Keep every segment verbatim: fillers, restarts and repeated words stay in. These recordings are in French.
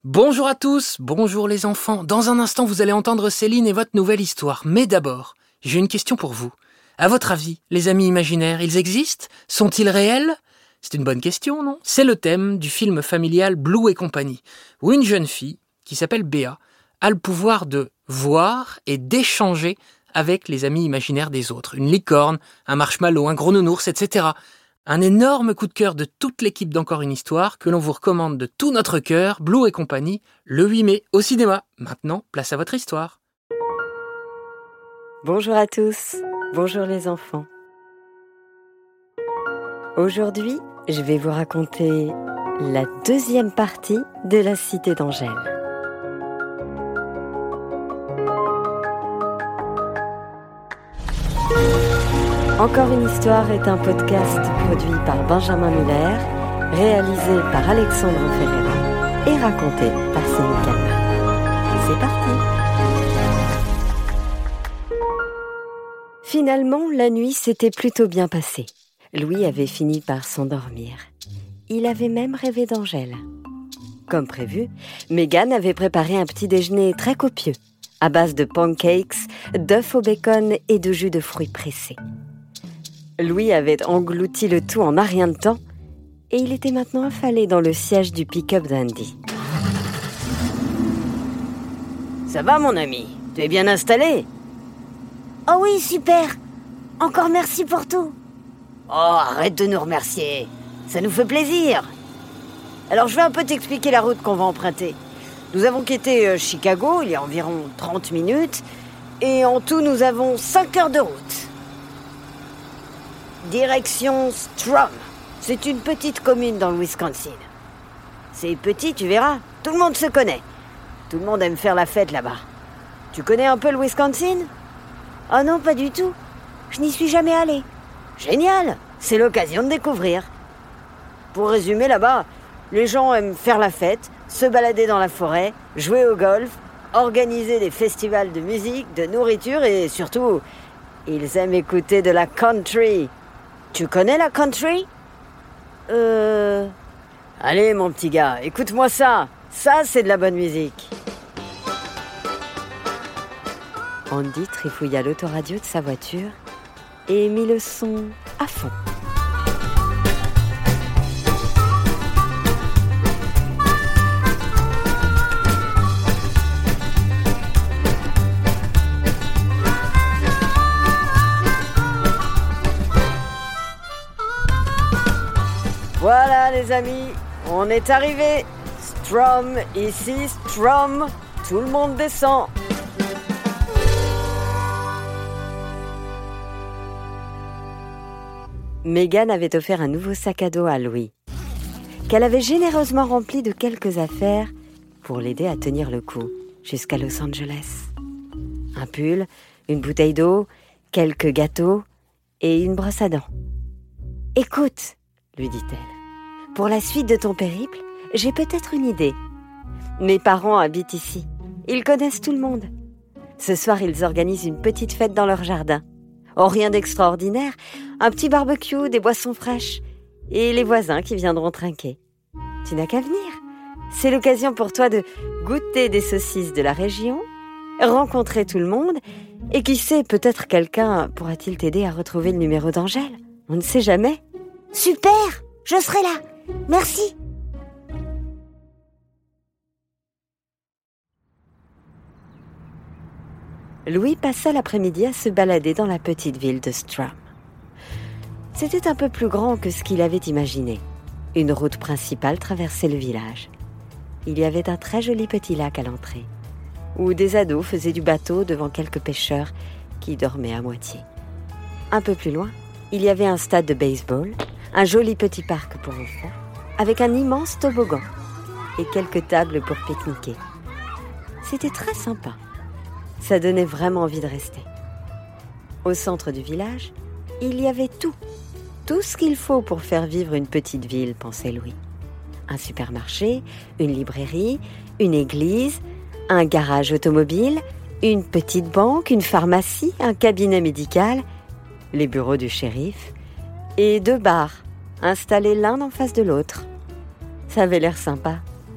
Bonjour à tous, bonjour les enfants. Dans un instant, vous allez entendre Céline et votre nouvelle histoire. Mais d'abord, j'ai une question pour vous. À votre avis, les amis imaginaires, ils existent ? Sont-ils réels ? C'est une bonne question, non ? C'est le thème du film familial Blue et compagnie, où une jeune fille, qui s'appelle Béa, a le pouvoir de voir et d'échanger avec les amis imaginaires des autres. Une licorne, un marshmallow, un gros nounours, et cetera. Un énorme coup de cœur de toute l'équipe d'Encore une histoire que l'on vous recommande de tout notre cœur, Blue et compagnie, le huit mai au cinéma. Maintenant, place à votre histoire. Bonjour à tous, bonjour les enfants. Aujourd'hui, je vais vous raconter la deuxième partie de la Cité d'Angèle. Encore une histoire est un podcast produit par Benjamin Muller, réalisé par Alexandre Ferreira et raconté par Céline Calma. C'est parti! Finalement, la nuit s'était plutôt bien passée. Louis avait fini par s'endormir. Il avait même rêvé d'Angèle. Comme prévu, Mégane avait préparé un petit déjeuner très copieux, à base de pancakes, d'œufs au bacon et de jus de fruits pressés. Louis avait englouti le tout en un rien de temps et il était maintenant affalé dans le siège du pick-up d'Andy. Ça va, mon ami ? Tu es bien installé ? Oh oui, super ! Encore merci pour tout. Oh, arrête de nous remercier. Ça nous fait plaisir. Alors, je vais un peu t'expliquer la route qu'on va emprunter. Nous avons quitté Chicago il y a environ trente minutes et en tout, nous avons cinq heures de route. Direction Strom. C'est une petite commune dans le Wisconsin. C'est petit, tu verras. Tout le monde se connaît. Tout le monde aime faire la fête là-bas. Tu connais un peu le Wisconsin ? Oh non, pas du tout. Je n'y suis jamais allée. Génial, c'est l'occasion de découvrir. Pour résumer, là-bas, les gens aiment faire la fête, se balader dans la forêt, jouer au golf, organiser des festivals de musique, de nourriture et surtout, ils aiment écouter de la country. Tu connais la country ? Euh... Allez, mon petit gars, écoute-moi ça. Ça, c'est de la bonne musique. Andy trifouilla l'autoradio de sa voiture et mit le son à fond. Voilà les amis, on est arrivé. Strom, ici Strom, tout le monde descend. Mégane avait offert un nouveau sac à dos à Louis, qu'elle avait généreusement rempli de quelques affaires pour l'aider à tenir le coup jusqu'à Los Angeles. Un pull, une bouteille d'eau, quelques gâteaux et une brosse à dents. « Écoute », lui dit-elle, « pour la suite de ton périple, j'ai peut-être une idée. Mes parents habitent ici, ils connaissent tout le monde. Ce soir, ils organisent une petite fête dans leur jardin. Oh, rien d'extraordinaire, un petit barbecue, des boissons fraîches et les voisins qui viendront trinquer. Tu n'as qu'à venir. C'est l'occasion pour toi de goûter des saucisses de la région, rencontrer tout le monde et qui sait, peut-être quelqu'un pourra-t-il t'aider à retrouver le numéro d'Angèle. On ne sait jamais. » Super, je serai là. Merci. Louis passa l'après-midi à se balader dans la petite ville de Strom. C'était un peu plus grand que ce qu'il avait imaginé. Une route principale traversait le village. Il y avait un très joli petit lac à l'entrée, où des ados faisaient du bateau devant quelques pêcheurs qui dormaient à moitié. Un peu plus loin, il y avait un stade de baseball, un joli petit parc pour enfants, avec un immense toboggan et quelques tables pour pique-niquer. C'était très sympa. Ça donnait vraiment envie de rester. Au centre du village, il y avait tout. Tout ce qu'il faut pour faire vivre une petite ville, pensait Louis. Un supermarché, une librairie, une église, un garage automobile, une petite banque, une pharmacie, un cabinet médical, les bureaux du shérif et deux bars installés l'un en face de l'autre. Ça avait l'air sympa.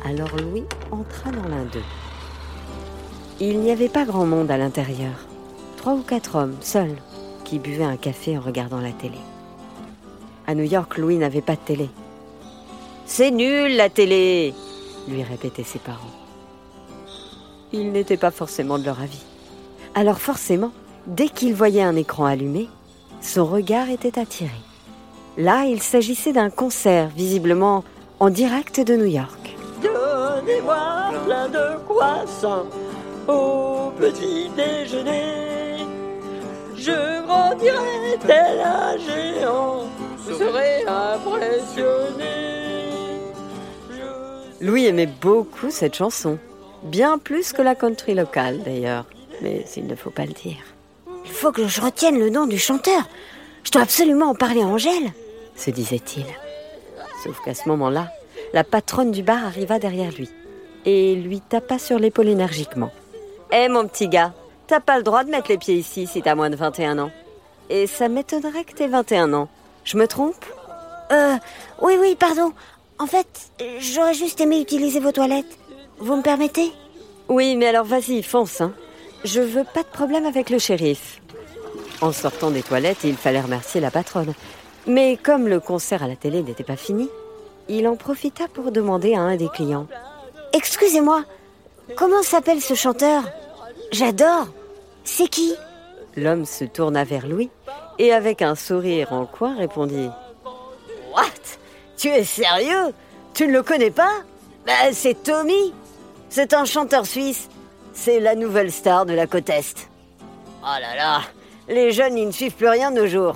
Alors Louis entra dans l'un d'eux. Il n'y avait pas grand monde à l'intérieur. Trois ou quatre hommes, seuls, qui buvaient un café en regardant la télé. À New York, Louis n'avait pas de télé. « C'est nul, la télé !» lui répétaient ses parents. Ils n'étaient pas forcément de leur avis. Alors forcément, dès qu'il voyait un écran allumé, son regard était attiré. Là, il s'agissait d'un concert, visiblement en direct de New York. Donnez-moi plein de croissants au petit déjeuner. Je grandirai tel un géant, vous serez impressionné. Je... Louis aimait beaucoup cette chanson, bien plus que la country locale d'ailleurs, mais il ne faut pas le dire. Il faut que je retienne le nom du chanteur. Je dois absolument en parler à Angèle, se disait-il. Sauf qu'à ce moment-là, la patronne du bar arriva derrière lui et lui tapa sur l'épaule énergiquement. « Hé, hey, mon petit gars, t'as pas le droit de mettre les pieds ici si t'as moins de vingt et un ans. Et ça m'étonnerait que t'aies vingt et un ans. Je me trompe ?» Euh, oui, oui, pardon. En fait, j'aurais juste aimé utiliser vos toilettes. Vous me permettez ? Oui, mais alors vas-y, fonce, hein. Je veux pas de problème avec le shérif. En sortant des toilettes, il fallait remercier la patronne. Mais comme le concert à la télé n'était pas fini, il en profita pour demander à un des clients. « Excusez-moi, comment s'appelle ce chanteur ? J'adore. C'est qui ?» L'homme se tourna vers Louis et avec un sourire en coin répondit « What ? Tu es sérieux ? Tu ne le connais pas ? Ben, c'est Tommy. C'est un chanteur suisse. C'est la nouvelle star de la côte Est. Oh là là, les jeunes, ils ne suivent plus rien de nos jours. »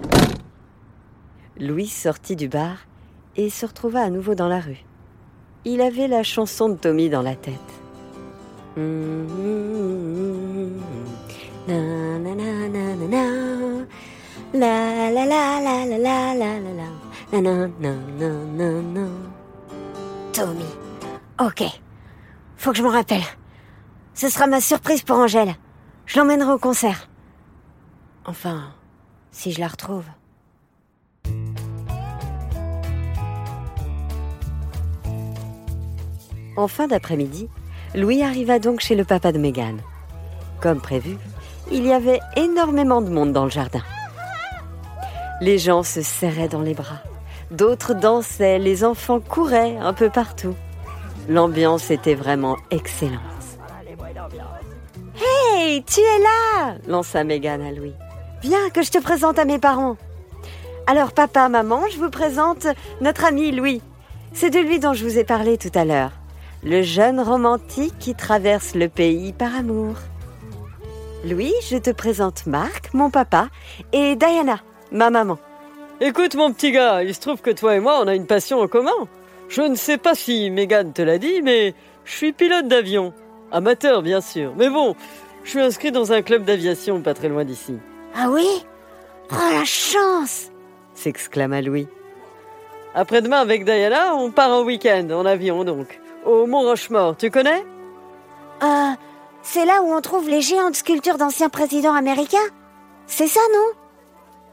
Louis sortit du bar et se retrouva à nouveau dans la rue. Il avait la chanson de Tommy dans la tête. Na na na na na na. La la la la la la la la la. Na na na na na na. Tommy. Ok. Faut que je m'en rappelle. Ce sera ma surprise pour Angèle. Je l'emmènerai au concert. Enfin, si je la retrouve. En fin d'après-midi, Louis arriva donc chez le papa de Meghan. Comme prévu, il y avait énormément de monde dans le jardin. Les gens se serraient dans les bras, d'autres dansaient, les enfants couraient un peu partout. L'ambiance était vraiment excellente. « Hey, tu es là !» lança Meghan à Louis. « Viens que je te présente à mes parents. Alors papa, maman, je vous présente notre ami Louis. C'est de lui dont je vous ai parlé tout à l'heure. Le jeune romantique qui traverse le pays par amour. Louis, je te présente Marc, mon papa, et Diana, ma maman. » Écoute mon petit gars, il se trouve que toi et moi on a une passion en commun. Je ne sais pas si Meghan te l'a dit, mais je suis pilote d'avion. Amateur bien sûr, mais bon, je suis inscrit dans un club d'aviation pas très loin d'ici. Ah oui ? Oh la chance ! S'exclama Louis. Après-demain avec Diana, on part en week-end, en avion donc. Au Mont Rushmore, tu connais ? Euh, c'est là où on trouve les géantes sculptures d'anciens présidents américains ? C'est ça, non ?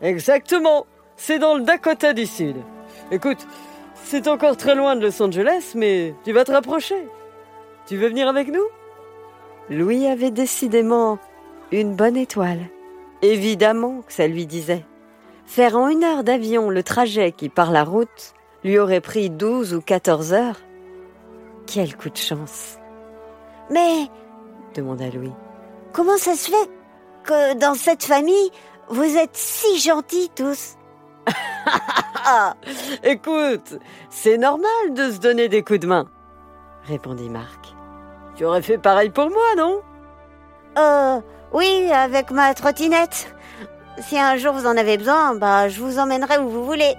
Exactement, c'est dans le Dakota du Sud. Écoute, c'est encore très loin de Los Angeles, mais tu vas te rapprocher. Tu veux venir avec nous ? Louis avait décidément une bonne étoile. Évidemment que ça lui disait. Faire en une heure d'avion le trajet qui, par la route, lui aurait pris douze ou quatorze heures. Quel coup de chance. Mais, demanda Louis, comment ça se fait que dans cette famille, vous êtes si gentils tous ? Écoute, c'est normal de se donner des coups de main, répondit Marc. Tu aurais fait pareil pour moi, non ? Euh, oui, avec ma trottinette. Si un jour vous en avez besoin, bah, je vous emmènerai où vous voulez.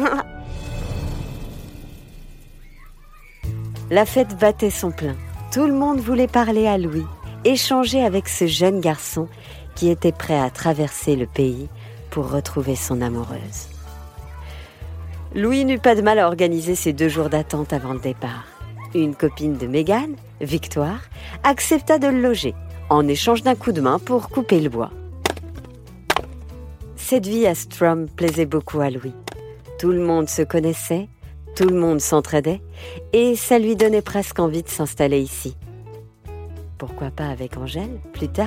La fête battait son plein. Tout le monde voulait parler à Louis, échanger avec ce jeune garçon qui était prêt à traverser le pays pour retrouver son amoureuse. Louis n'eut pas de mal à organiser ses deux jours d'attente avant le départ. Une copine de Meghan, Victoire, accepta de le loger, en échange d'un coup de main pour couper le bois. Cette vie à Strum plaisait beaucoup à Louis. Tout le monde se connaissait, Tout le monde s'entraidait et ça lui donnait presque envie de s'installer ici. Pourquoi pas avec Angèle, plus tard?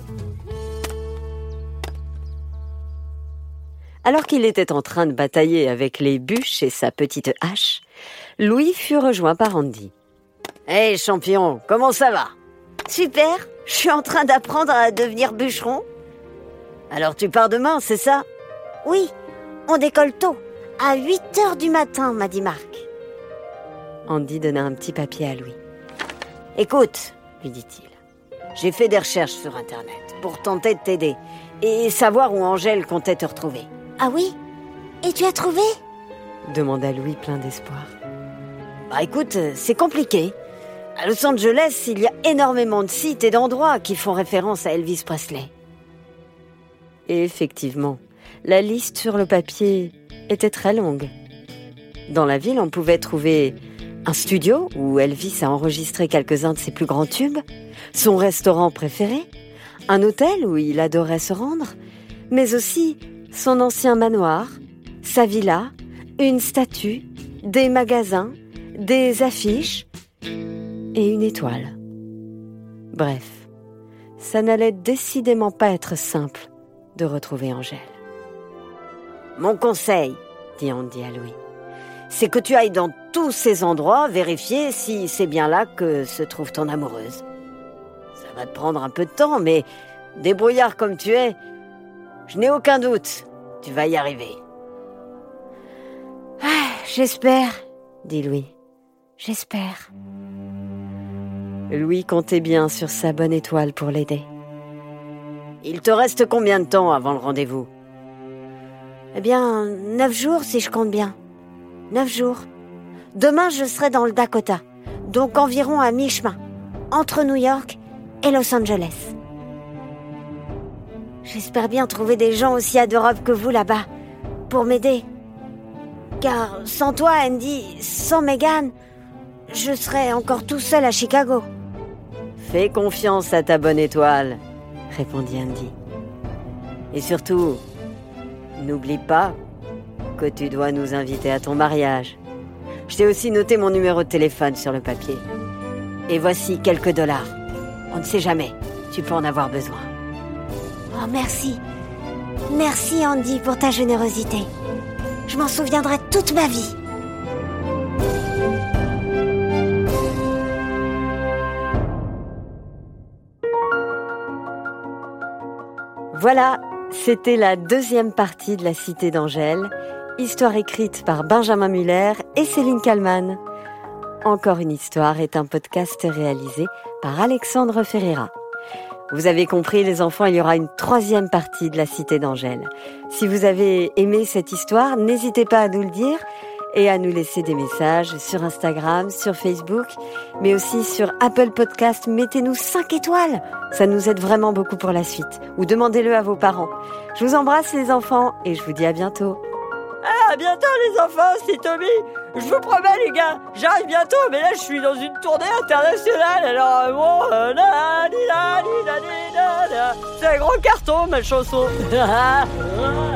Alors qu'il était en train de batailler avec les bûches et sa petite hache, Louis fut rejoint par Andy. « Hé, hey, champion, comment ça va? » Super, je suis en train d'apprendre à devenir bûcheron. Alors tu pars demain, c'est ça? Oui, on décolle tôt, à huit heures du matin, m'a dit Marc. Andy donna un petit papier à Louis. « Écoute, lui dit-il, j'ai fait des recherches sur Internet pour tenter de t'aider et savoir où Angèle comptait te retrouver. » Ah oui? Et tu as trouvé? Demanda Louis plein d'espoir. Bah écoute, c'est compliqué. À Los Angeles, il y a énormément de sites et d'endroits qui font référence à Elvis Presley. Et effectivement, la liste sur le papier était très longue. Dans la ville, on pouvait trouver un studio où Elvis a enregistré quelques-uns de ses plus grands tubes, son restaurant préféré, un hôtel où il adorait se rendre, mais aussi son ancien manoir, sa villa, une statue, des magasins, des affiches et une étoile. Bref, ça n'allait décidément pas être simple de retrouver Angèle. « Mon conseil, dit Andy à Louis, c'est que tu ailles dans tous ces endroits vérifier si c'est bien là que se trouve ton amoureuse. Ça va te prendre un peu de temps, mais débrouillard comme tu es, je n'ai aucun doute, tu vas y arriver. » Ah, j'espère, dit Louis. J'espère. Louis comptait bien sur sa bonne étoile pour l'aider. « Il te reste combien de temps avant le rendez-vous ? » Eh bien, neuf jours si je compte bien. Neuf jours. Demain, je serai dans le Dakota, donc environ à mi-chemin, entre New York et Los Angeles. J'espère bien trouver des gens aussi adorables que vous là-bas, pour m'aider. Car sans toi, Andy, sans Megan, je serais encore tout seul à Chicago. « Fais confiance à ta bonne étoile, » répondit Andy. « Et surtout, n'oublie pas que tu dois nous inviter à ton mariage. Je t'ai aussi noté mon numéro de téléphone sur le papier. Et voici quelques dollars. On ne sait jamais, tu peux en avoir besoin. » Oh, merci. Merci, Andy, pour ta générosité. Je m'en souviendrai toute ma vie. Voilà, c'était la deuxième partie de La Cité d'Angèle, histoire écrite par Benjamin Muller et Céline Kallmann. Encore une histoire est un podcast réalisé par Alexandre Ferreira. Vous avez compris, les enfants, il y aura une troisième partie de La Cité d'Angèle. Si vous avez aimé cette histoire, n'hésitez pas à nous le dire et à nous laisser des messages sur Instagram, sur Facebook, mais aussi sur Apple Podcast. Mettez-nous cinq étoiles, ça nous aide vraiment beaucoup pour la suite. Ou demandez-le à vos parents. Je vous embrasse les enfants et je vous dis à bientôt. Ah, à bientôt les enfants, c'est Tommy. Je vous promets les gars, j'arrive bientôt, mais là je suis dans une tournée internationale, alors euh, bon, euh, na, ni, na, ni, na, ni, na, na. C'est un gros carton ma chanson.